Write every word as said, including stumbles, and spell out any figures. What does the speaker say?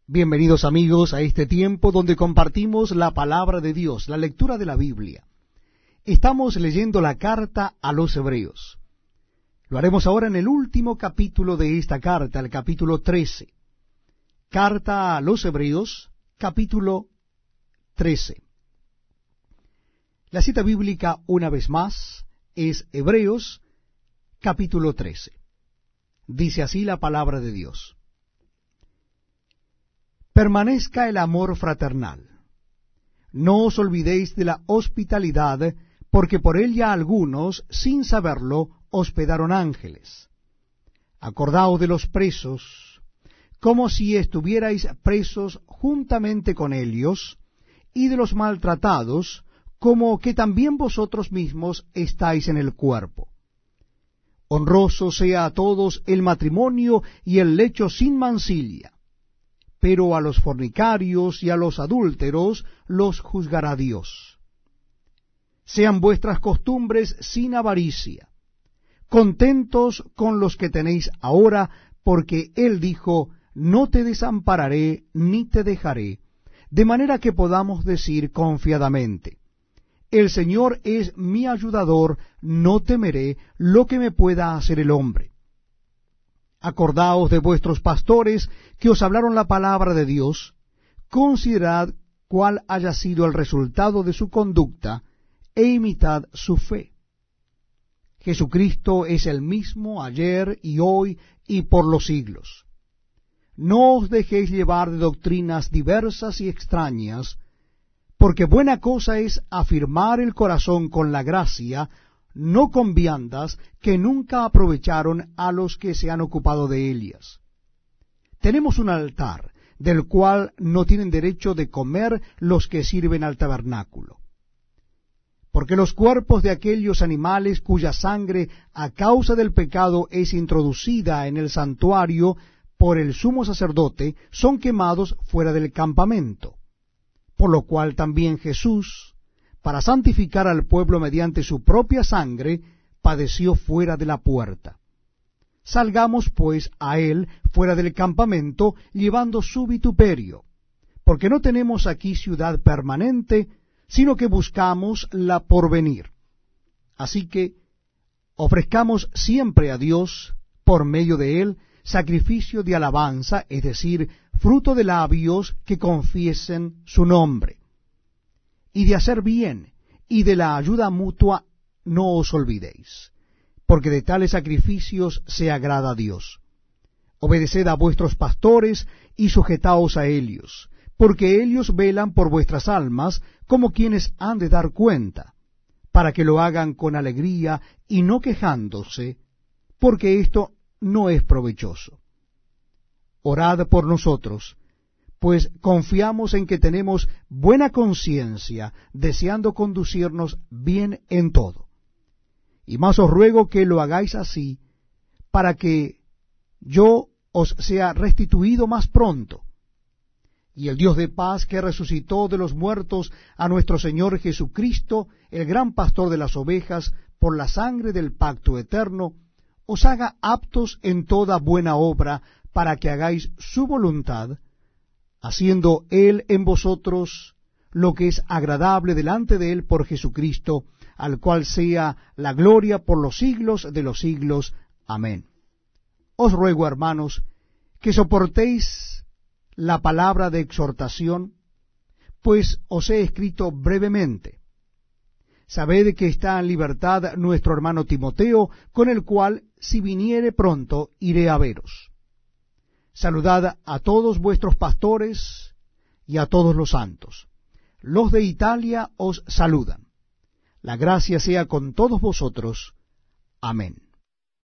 Bienvenidos amigos a este tiempo donde compartimos la palabra de Dios, la lectura de la Biblia. Estamos leyendo la carta a los Hebreos. Lo haremos ahora en el último capítulo de esta carta, el capítulo trece. Carta a los Hebreos, capítulo trece. La cita bíblica, una vez más, es Hebreos, capítulo trece. Dice así la palabra de Dios. Permanezca el amor fraternal. No os olvidéis de la hospitalidad, porque por ella algunos, sin saberlo, hospedaron ángeles. Acordaos de los presos, como si estuvierais presos juntamente con ellos, y de los maltratados, como que también vosotros mismos estáis en el cuerpo. Honroso sea a todos el matrimonio y el lecho sin mancilla, pero a los fornicarios y a los adúlteros los juzgará Dios. Sean vuestras costumbres sin avaricia, contentos con los que tenéis ahora, porque Él dijo, no te desampararé ni te dejaré, de manera que podamos decir confiadamente, el Señor es mi ayudador, no temeré lo que me pueda hacer el hombre. Acordaos de vuestros pastores que os hablaron la palabra de Dios, considerad cuál haya sido el resultado de su conducta, e imitad su fe. Jesucristo es el mismo ayer y hoy y por los siglos. No os dejéis llevar de doctrinas diversas y extrañas, porque buena cosa es afirmar el corazón con la gracia, no con viandas que nunca aprovecharon a los que se han ocupado de ellas. Tenemos un altar, del cual no tienen derecho de comer los que sirven al tabernáculo. Porque los cuerpos de aquellos animales cuya sangre a causa del pecado es introducida en el santuario por el sumo sacerdote, son quemados fuera del campamento. Por lo cual también Jesús, para santificar al pueblo mediante su propia sangre, padeció fuera de la puerta. Salgamos pues a él fuera del campamento, llevando su vituperio, porque no tenemos aquí ciudad permanente, sino que buscamos la porvenir. Así que ofrezcamos siempre a Dios, por medio de él, sacrificio de alabanza, es decir, fruto de labios que confiesen su nombre. Y de hacer bien, y de la ayuda mutua no os olvidéis, porque de tales sacrificios se agrada a Dios. Obedeced a vuestros pastores, y sujetaos a ellos, porque ellos velan por vuestras almas, como quienes han de dar cuenta, para que lo hagan con alegría, y no quejándose, porque esto no es provechoso. Orad por nosotros, pues confiamos en que tenemos buena conciencia, deseando conducirnos bien en todo. Y más os ruego que lo hagáis así, para que yo os sea restituido más pronto. Y el Dios de paz, que resucitó de los muertos a nuestro Señor Jesucristo, el gran pastor de las ovejas, por la sangre del pacto eterno, os haga aptos en toda buena obra, para que hagáis su voluntad, haciendo Él en vosotros lo que es agradable delante de Él por Jesucristo, al cual sea la gloria por los siglos de los siglos. Amén. Os ruego, hermanos, que soportéis la palabra de exhortación, pues os he escrito brevemente. Sabed que está en libertad nuestro hermano Timoteo, con el cual, si viniere pronto, iré a veros. Saludad a todos vuestros pastores y a todos los santos. Los de Italia os saludan. La gracia sea con todos vosotros. Amén.